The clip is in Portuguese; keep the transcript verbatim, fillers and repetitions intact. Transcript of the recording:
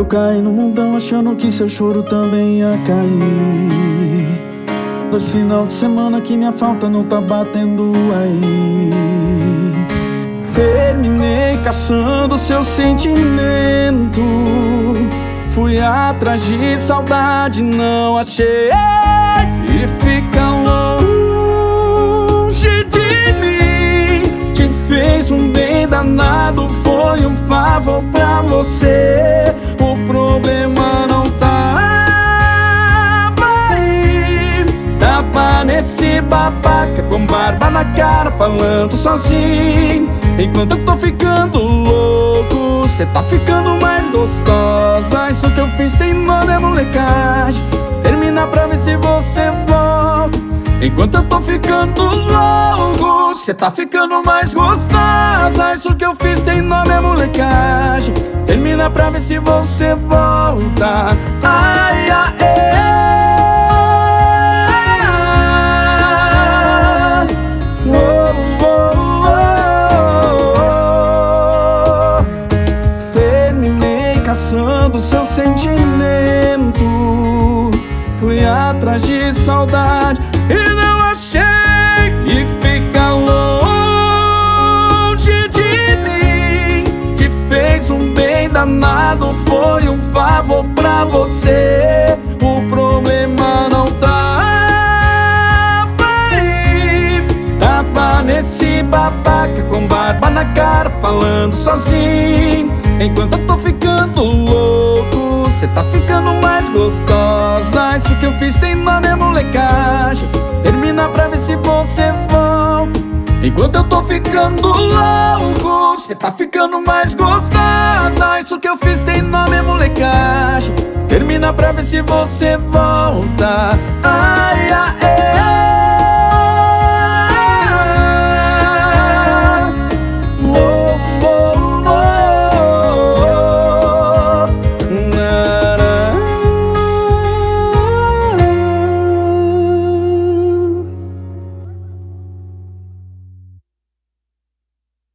Eu caí no mundão achando que seu choro também ia cair. Dois final de semana que minha falta não tá batendo aí. Terminei caçando seu sentimento. Fui atrás de saudade, não achei. E fica longe de mim. Te fez um bem danado, foi um favor pra você. O problema não tava aí. Tava nesse babaca com barba na cara, falando sozinho. Enquanto eu tô ficando louco, cê tá ficando mais gostosa. Isso que eu fiz tem nome, é molecagem. Termina pra ver se você volta. Enquanto eu tô ficando louco, cê tá ficando mais gostosa. Isso que eu fiz tem nome, é molecagem. Termina pra ver se você volta. Ai, ai, ai. Caçando seu sentimento, fui atrás de saudade e não achei. E fica longe de mim. Que fez um bem danado, foi um favor pra você. O problema não tava aí. Tava nesse babaca com barba na cara, falando sozinho. Enquanto eu tô ficando louco, cê tá ficando mais gostosa. Isso que eu fiz tem nome, é molecagem. Termina pra ver se você volta. Enquanto eu tô ficando louco, cê tá ficando mais gostosa. Isso que eu fiz tem nome, é molecagem. Termina pra ver se você volta. Ai, ai, ai.